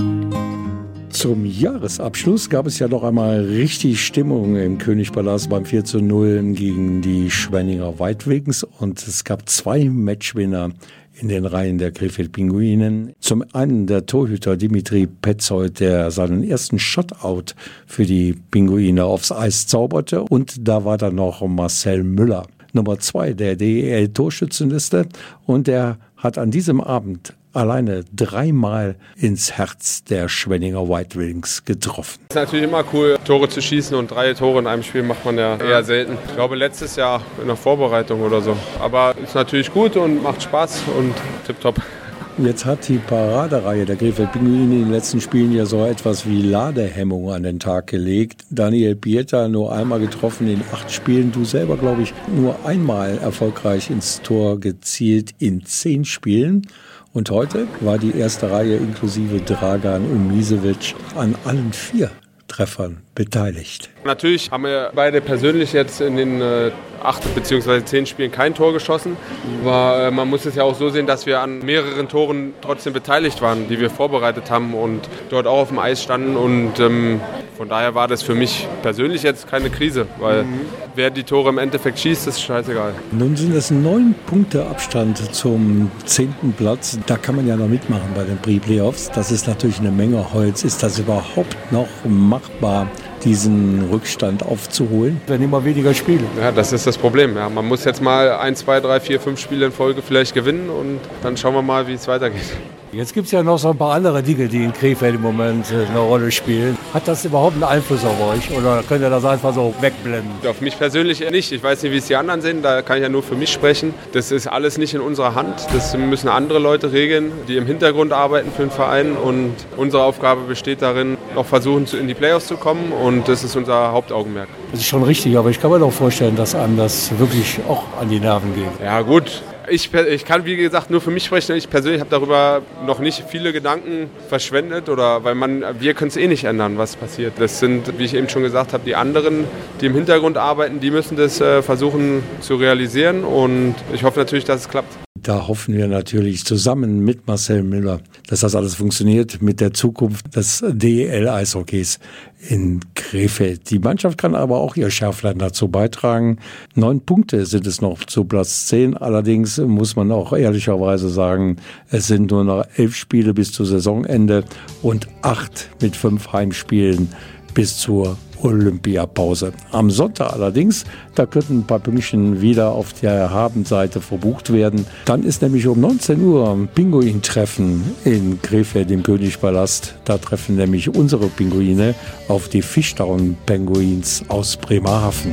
Zum Jahresabschluss gab es ja noch einmal richtig Stimmung im Königspalast beim vier zu null gegen die Schwenninger White Wings, und es gab zwei Matchwinner in den Reihen der Krefeld Pinguinen. Zum einen der Torhüter Dimitri Petzold, der seinen ersten Shutout für die Pinguine aufs Eis zauberte, und da war dann noch Marcel Müller, Nummer zwei der D E L-Torschützenliste, und der hat an diesem Abend alleine dreimal ins Herz der Schwenninger White Wings getroffen. Es ist natürlich immer cool, Tore zu schießen, und drei Tore in einem Spiel macht man ja eher selten. Ich glaube, letztes Jahr in der Vorbereitung oder so. Aber ist natürlich gut und macht Spaß und tipptopp. Jetzt hat die Paradereihe der Krefeld Pinguine in den letzten Spielen ja so etwas wie Ladehemmung an den Tag gelegt. Daniel Pieter nur einmal getroffen in acht Spielen. Du selber, glaube ich, nur einmal erfolgreich ins Tor gezielt in zehn Spielen. Und heute war die erste Reihe inklusive Dragan und Misevic an allen vier Treffern beteiligt. Natürlich haben wir beide persönlich jetzt in den äh, acht bzw. zehn Spielen kein Tor geschossen. Aber äh, man muss es ja auch so sehen, dass wir an mehreren Toren trotzdem beteiligt waren, die wir vorbereitet haben und dort auch auf dem Eis standen. Und ähm, von daher war das für mich persönlich jetzt keine Krise, weil mhm. wer die Tore im Endeffekt schießt, ist scheißegal. Nun sind es neun Punkte Abstand zum zehnten Platz. Da kann man ja noch mitmachen bei den Pre-Playoffs. Das ist natürlich eine Menge Holz. Ist das überhaupt noch machbar, diesen Rückstand aufzuholen? Wenn immer weniger Spiele. Ja, das ist das Problem. Ja, man muss jetzt mal ein, zwei, drei, vier, fünf Spiele in Folge vielleicht gewinnen, und dann schauen wir mal, wie es weitergeht. Jetzt gibt es ja noch so ein paar andere Dinge, die in Krefeld im Moment eine Rolle spielen. Hat das überhaupt einen Einfluss auf euch, oder könnt ihr das einfach so wegblenden? Auf mich persönlich nicht. Ich weiß nicht, wie es die anderen sehen. Da kann ich ja nur für mich sprechen. Das ist alles nicht in unserer Hand. Das müssen andere Leute regeln, die im Hintergrund arbeiten für den Verein. Und unsere Aufgabe besteht darin, noch versuchen, in die Playoffs zu kommen. Und das ist unser Hauptaugenmerk. Das ist schon richtig, aber ich kann mir doch vorstellen, dass einem das wirklich auch an die Nerven geht. Ja, gut. Ich, ich kann, wie gesagt, nur für mich sprechen. Ich persönlich habe darüber noch nicht viele Gedanken verschwendet, oder weil man, wir können es eh nicht ändern, was passiert. Das sind, wie ich eben schon gesagt habe, die anderen, die im Hintergrund arbeiten, die müssen das äh, versuchen zu realisieren, und ich hoffe natürlich, dass es klappt. Da hoffen wir natürlich zusammen mit Marcel Müller, dass das alles funktioniert mit der Zukunft des D E L-Eishockeys in Krefeld. Die Mannschaft kann aber auch ihr Schärflein dazu beitragen. Neun Punkte sind es noch zu Platz zehn. Allerdings muss man auch ehrlicherweise sagen, es sind nur noch elf Spiele bis zu Saisonende und acht mit fünf Heimspielen bis zur Olympiapause. Am Sonntag allerdings, da könnten ein paar Pünktchen wieder auf der Habenseite verbucht werden. Dann ist nämlich um neunzehn Uhr ein Pinguin-Treffen in Krefeld im Königspalast. Da treffen nämlich unsere Pinguine auf die Fishtown Penguins aus Bremerhaven.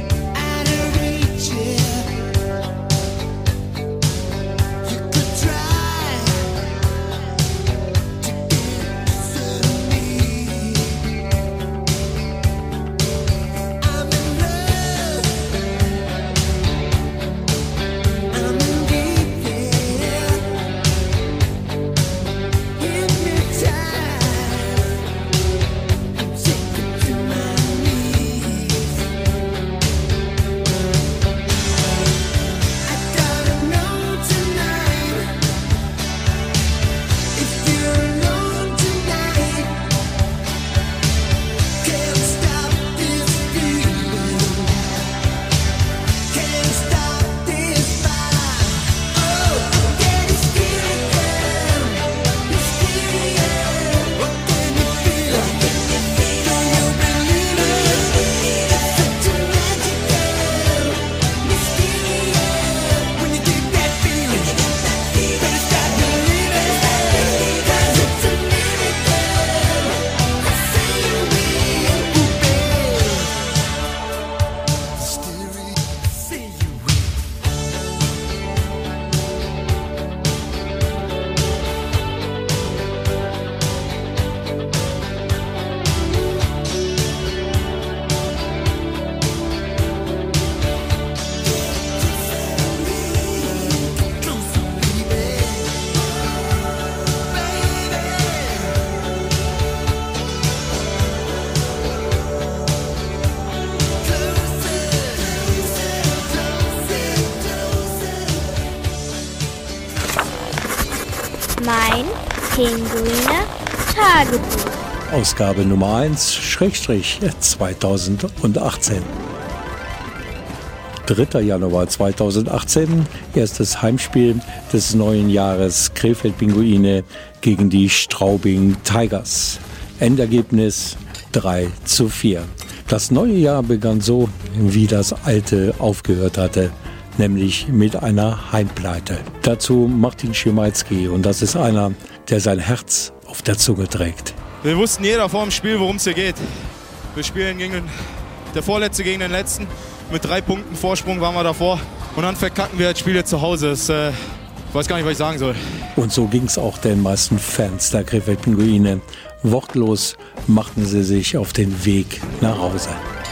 Mein Pinguine Tagebuch. Ausgabe Nummer eins, Schrägstrich zweitausendachtzehn. dritter Januar zweitausendachtzehn, erstes Heimspiel des neuen Jahres Krefeld Pinguine gegen die Straubing Tigers. Endergebnis drei zu vier. Das neue Jahr begann so, wie das alte aufgehört hatte, nämlich mit einer Heimpleite. Dazu Martin Schimaitsky, und das ist einer, der sein Herz auf der Zunge trägt. Wir wussten jeder vor dem Spiel, worum es hier geht. Wir spielen gegen den, der Vorletzte gegen den Letzten. Mit drei Punkten Vorsprung waren wir davor. Und dann verkacken wir das Spiel jetzt zu Hause. Das, äh, ich weiß gar nicht, was ich sagen soll. Und so ging es auch den meisten Fans der Krefeld Pinguine. Wortlos machten sie sich auf den Weg nach Hause.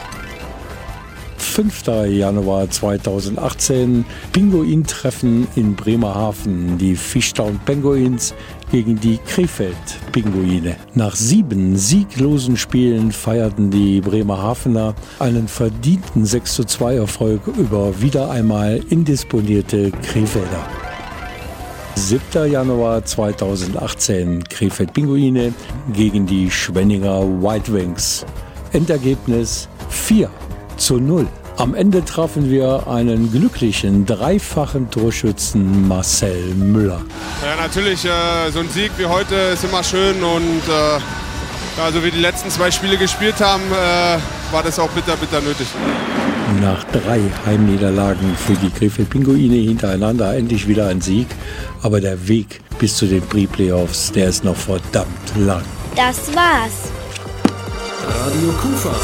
fünfter Januar zweitausendachtzehn, Pinguin-Treffen in Bremerhaven. Die Fishtown Penguins gegen die Krefeld Pinguine. Nach sieben sieglosen Spielen feierten die Bremerhavener einen verdienten sechs zu zwei Erfolg über wieder einmal indisponierte Krefelder. siebter Januar zweitausendachtzehn, Krefeld Pinguine gegen die Schwenninger White Wings. Endergebnis vier zu null. Am Ende trafen wir einen glücklichen, dreifachen Torschützen Marcel Müller. Ja, natürlich, äh, so ein Sieg wie heute ist immer schön und äh, ja, so wie die letzten zwei Spiele gespielt haben, äh, war das auch bitter, bitter nötig. Nach drei Heimniederlagen für die Krefeld Pinguine hintereinander endlich wieder ein Sieg, aber der Weg bis zu den Pre-Playoffs, der ist noch verdammt lang. Das war's. Radio Kufa.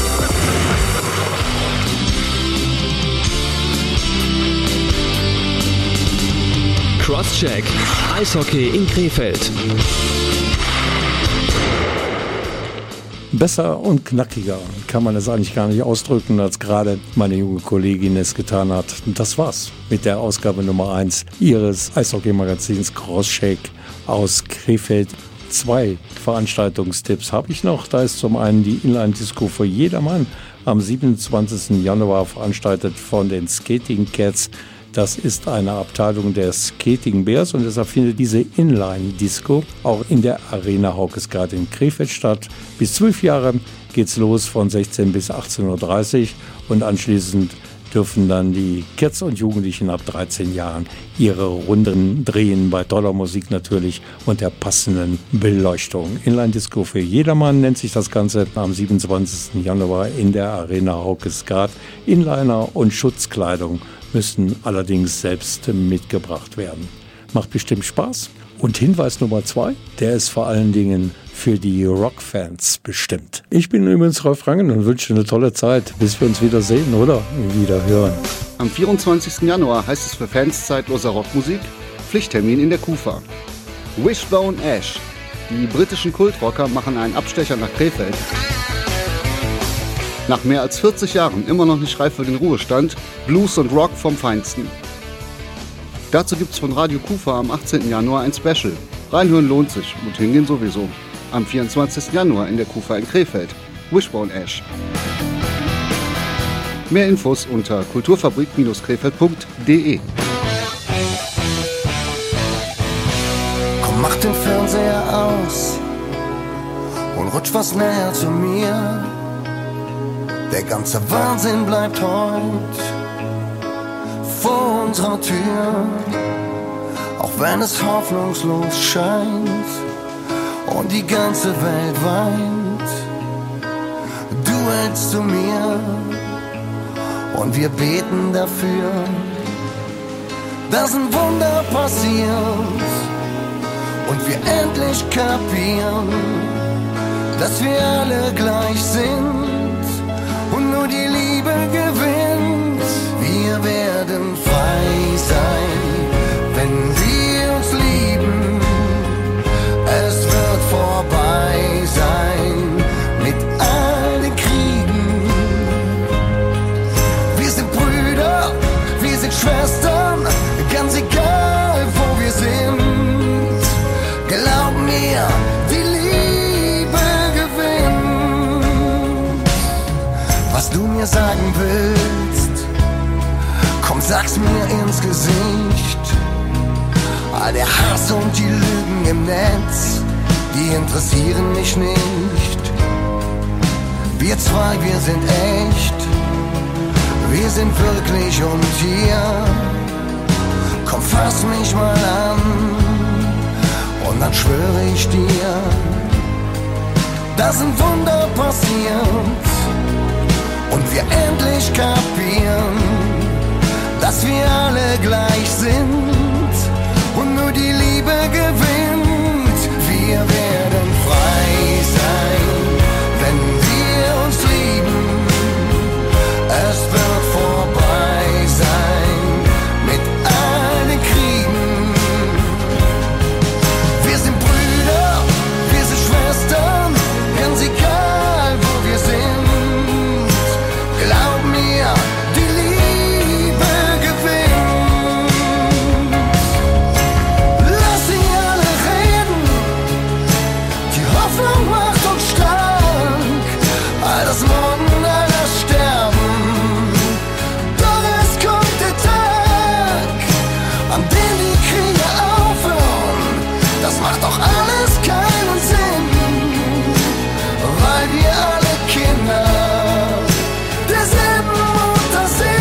Crosscheck, Eishockey in Krefeld. Besser und knackiger kann man es eigentlich gar nicht ausdrücken, als gerade meine junge Kollegin es getan hat. Und das war's mit der Ausgabe Nummer eins Ihres Eishockey-Magazins Crosscheck aus Krefeld. Zwei Veranstaltungstipps habe ich noch. Da ist zum einen die Inline-Disco für jedermann am siebenundzwanzigsten Januar veranstaltet von den Skating Cats. Das ist eine Abteilung der Skating Bears und deshalb findet diese Inline-Disco auch in der Arena Haukesgard in Krefeld statt. Bis zwölf Jahre geht's los von sechzehn bis achtzehn Uhr dreißig und anschließend dürfen dann die Kids und Jugendlichen ab dreizehn Jahren ihre Runden drehen, bei toller Musik natürlich und der passenden Beleuchtung. Inline-Disco für jedermann nennt sich das Ganze am siebenundzwanzigsten Januar in der Arena Haukesgrad. Inliner und Schutzkleidung müssen allerdings selbst mitgebracht werden. Macht bestimmt Spaß. Und Hinweis Nummer zwei, der ist vor allen Dingen für die Rockfans bestimmt. Ich bin übrigens Rolf Rangen und wünsche eine tolle Zeit, bis wir uns wieder sehen oder wieder hören. Am vierundzwanzigsten Januar heißt es für Fans zeitloser Rockmusik Pflichttermin in der Kufa. Wishbone Ash. Die britischen Kultrocker machen einen Abstecher nach Krefeld. Nach mehr als vierzig Jahren immer noch nicht reif für den Ruhestand, Blues und Rock vom Feinsten. Dazu gibt's von Radio Kufa am achtzehnten Januar ein Special. Reinhören lohnt sich und hingehen sowieso. Am vierundzwanzigsten Januar in der Kufa in Krefeld. Wishbone Ash. Mehr Infos unter kulturfabrik Krefeld punkt de. Komm, mach den Fernseher aus und rutsch was näher zu mir. Der ganze Wahnsinn bleibt heute vor unserer Tür, auch wenn es hoffnungslos scheint und die ganze Welt weint. Du hältst zu mir und wir beten dafür, dass ein Wunder passiert und wir endlich kapieren, dass wir alle gleich sind und nur die Liebe gewinnt. Wir werden frei sein, wenn wir uns lieben. Es wird vorbei sein mit all den Kriegen. Wir sind Brüder, wir sind Schwestern, ganz egal wo wir sind. Glaub mir, die Liebe gewinnt. Was du mir sagen willst, komm, sag's mir ins Gesicht. All der Hass und die Lügen im Netz, die interessieren mich nicht. Wir zwei, wir sind echt, wir sind wirklich und hier. Komm, fass mich mal an und dann schwöre ich dir, dass ein Wunder passiert und wir endlich kapieren, dass wir alle gleich sind und nur die Liebe gewinnt. Wir werden frei sein, wenn wir uns lieben. Es wird vorbei sein mit all den Kriegen. Wir sind Brüder, wir sind Schwestern, ganz egal wo wir sind. Glaub mir, die Liebe gewinnt. Lass sie alle reden, die Hoffnung macht uns stark. All das Morden, all das Sterben, doch es kommt der Tag, an dem die Kriege aufhören. Das macht doch alles keinen Sinn, weil wir alle Kinder derselben Mutter sind.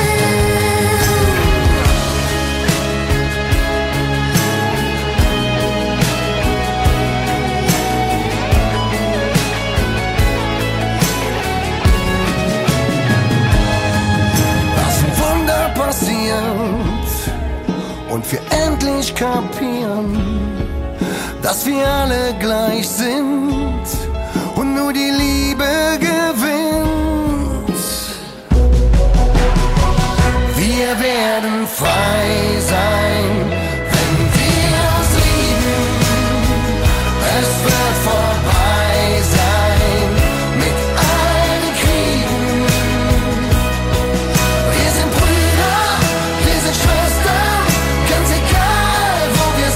Dass ein Wunder passiert und wir endlich kapieren, dass wir alle gleich sind und nur die Liebe gewinnt. Wir werden frei sein, wenn wir uns lieben. Es wird vorbei sein mit all den Kriegen. Wir sind Brüder, wir sind Schwestern, ganz egal wo wir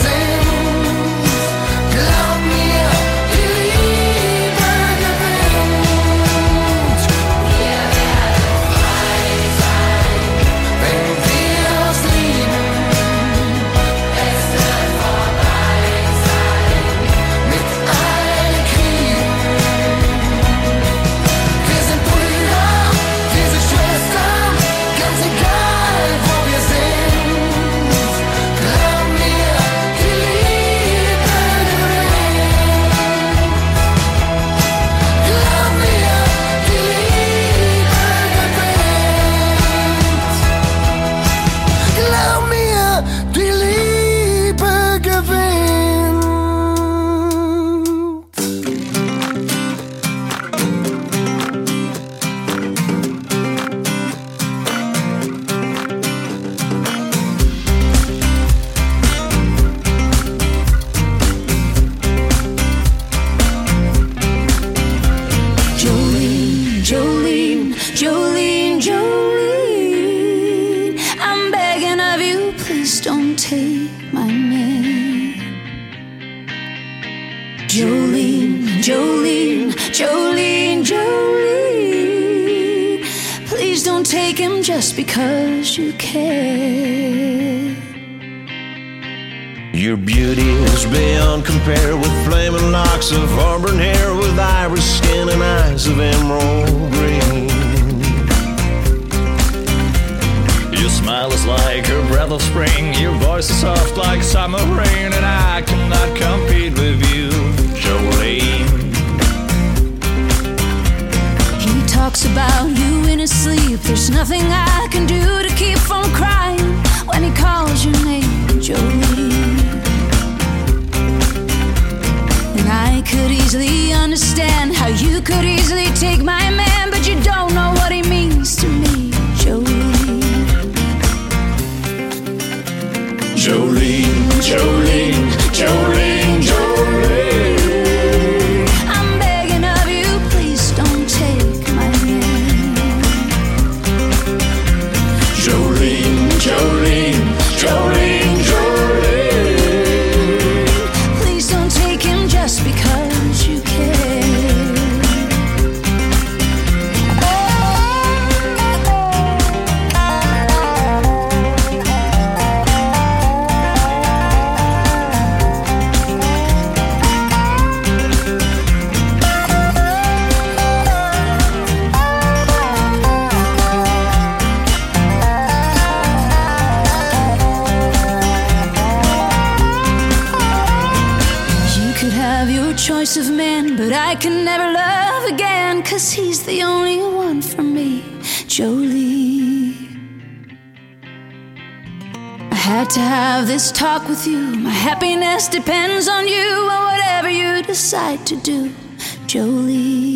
sind. Glaub mir, die Liebe gewinnt. Jolene, Jolene, Jolene, Jolene. Please don't take him just because you care. Your beauty is beyond compare, with flaming locks of auburn hair, with iris skin and eyes of emerald green. Your smile is like a breath of spring, your voice is soft like summer rain, and I cannot compete with you, Jolene. He talks about you in his sleep. There's nothing I can do to keep from crying when he calls your name, Jolene. And I could easily understand how you could easily take my man, but you don't know what he means to me, Jolene. Jolene, Jolene, Jolene, Jolene. I'm begging of you, please don't take my man. Jolene, Jolene, Jolene, Jolene. Please don't take him just because you care. Choice of men, but I can never love again, 'cause he's the only one for me, Jolie. I had to have this talk with you. My happiness depends on you, and whatever you decide to do, Jolie.